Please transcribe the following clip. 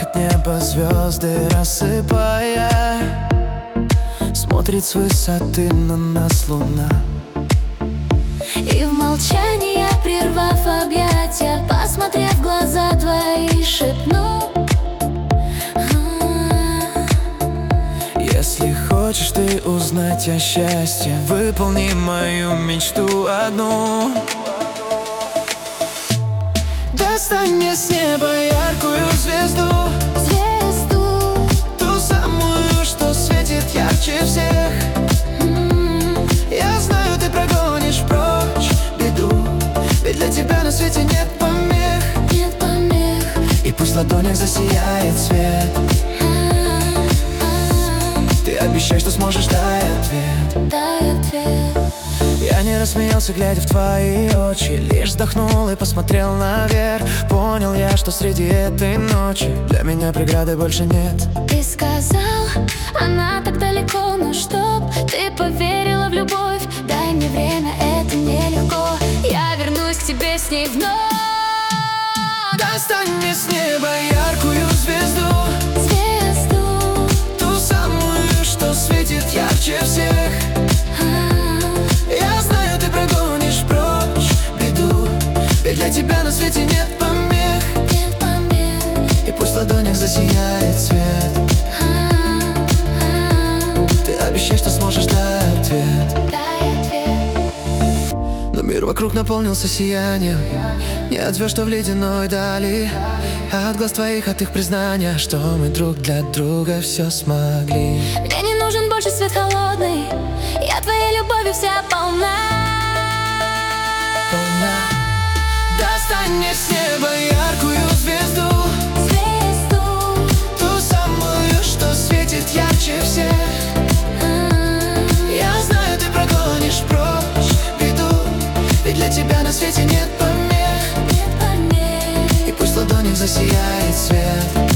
бархат неба звезды рассыпая, смотрит с высоты на нас луна. И в молчании, прервав объятия, посмотрев в глаза твои, шепну: если хочешь ты узнать о счастье, выполни мою мечту одну. Достань мне с неба яркую звезду, звезду, ту самую, что светит ярче всех. Я знаю, ты прогонишь прочь беду, ведь для тебя на свете нет помех. нет помех. И пусть в ладонях засияет свет, ты обещай, что сможешь, дай ответ. Дай ответ. Я не рассмеялся, глядя в твои очи, лишь вздохнул и посмотрел наверх. Понял я, что среди этой ночи для меня преграды больше нет. Ты сказал, она так далеко, но чтоб ты поверила в любовь, дай мне время, это нелегко. Я вернусь к тебе с ней вновь. Достань мне с неба яркую звезду, Звезду, ту самую, что светит ярче всех. Я знаю, ты прогонишь прочь беду, ведь для тебя на свете нет помех. нет помех. И пусть в ладонях засияет свет, ты обещай, что сможешь, дай ответ. Дай ответ. Но мир вокруг наполнился сиянием, нет звезд, что в ледяной дали. От глаз твоих, от их признания, что мы друг для друга все смогли. Мне не нужен больше свет холодный, я твоей любовью вся полна. Достань мне с неба яркую звезду, Звезду, ту самую, что светит ярче всех. Я знаю, ты прогонишь прочь беду, ведь для тебя на свете нет помех. нет помех. И пусть в ладонях засияет свет,